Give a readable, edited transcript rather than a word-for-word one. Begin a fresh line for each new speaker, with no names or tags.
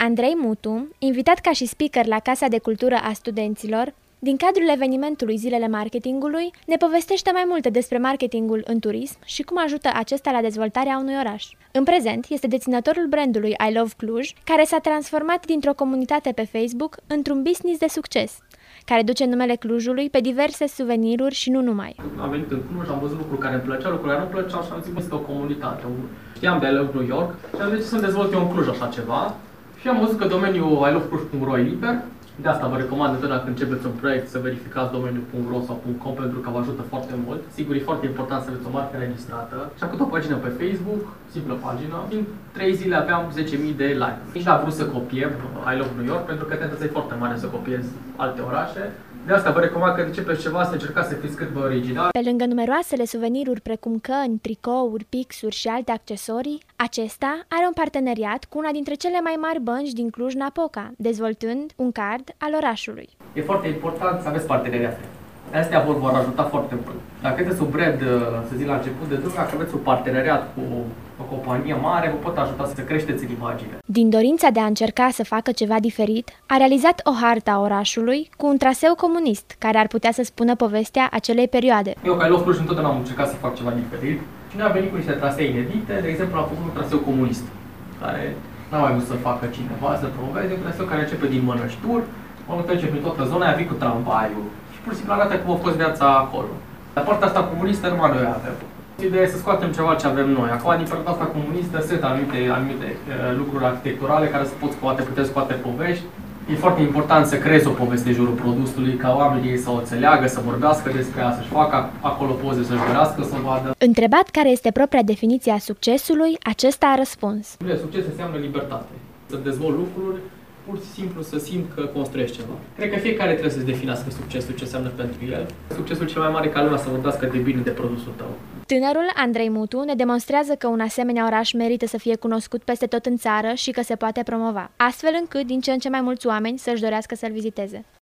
Andrei Mutu, invitat ca și speaker la Casa de Cultură a Studenților, din cadrul evenimentului Zilele Marketingului, ne povestește mai multe despre marketingul în turism și cum ajută acesta la dezvoltarea unui oraș. În prezent, este deținătorul brandului I Love Cluj, care s-a transformat dintr-o comunitate pe Facebook într-un business de succes, care duce numele Clujului pe diverse suveniruri și nu numai.
Am venit în Cluj, am văzut lucruri care îmi plăceau, lucruri care nu plăceau și am zis, este o comunitate. Știam de I Love New York și am zis să dezvolt eu în Cluj așa ceva. Și am văzut că domeniul ilovecluj.ro e liber. De asta vă recomand întotdeauna când începeți un proiect să verificați domeniul .ro sau .com pentru că vă ajută foarte mult. Sigur, e foarte important să aveți o marcă registrată. Și am făcut o pagină pe Facebook, simplă pagină. În 3 zile aveam 10.000 de like-uri. Nici n-am vrut să copiem I Love New York pentru că tendența e foarte mare să copiezi alte orașe. De asta vă recomand că începeți ceva să încercați să fiți cât mai original.
Pe lângă numeroasele suveniruri precum căni, tricouri, pixuri și alte accesorii, acesta are un parteneriat cu una dintre cele mai mari bănci din Cluj-Napoca, dezvoltând un card al orașului.
E foarte important să aveți parteneriate. Astea vor ajuta foarte mult. Dacă sunteți un brand, să zic la început de drum, dacă aveți un parteneriat cu o companie mare, vă pot ajuta să creșteți în imagine.
Din dorința de a încerca să facă ceva diferit, a realizat o hartă a orașului cu un traseu comunist, care ar putea să spună povestea acelei perioade.
Eu, ca I Love Cluj, întotdeauna am încercat să fac ceva diferit și noi am venit cu niște trasee inedite. De exemplu, am făcut un traseu comunist, care n-a mai vrut să facă cineva, să promoveze, un traseu care începe din Mănășturi, mă trece prin toată zona, aia vii cu tramvaiul și pur și simplu arată cum a fost viața acolo. Dar partea asta comunistă numai noi avem. Ideea e să scoatem ceva ce avem noi. Acum, din partea asta comunistă, sunt anumite lucruri arhitecturale care se pot scoate, puteți scoate povești. E foarte important să creezi o poveste în jurul produsului, ca oamenii să o înțeleagă, să vorbească despre ea, să-și facă acolo poze, să-și dorească să vadă.
Întrebat care este propria definiție a succesului, acesta a răspuns.
Succes înseamnă libertate. Să dezvolt lucruri, pur și simplu să simt că construiești ceva. Cred că fiecare trebuie să-și definească succesul, ce înseamnă pentru el. Succesul cel mai mare ca lumea să vorbească de bine de produsul tău.
Tânărul Andrei Mutu ne demonstrează că un asemenea oraș merită să fie cunoscut peste tot în țară și că se poate promova, astfel încât din ce în ce mai mulți oameni să-și dorească să-l viziteze.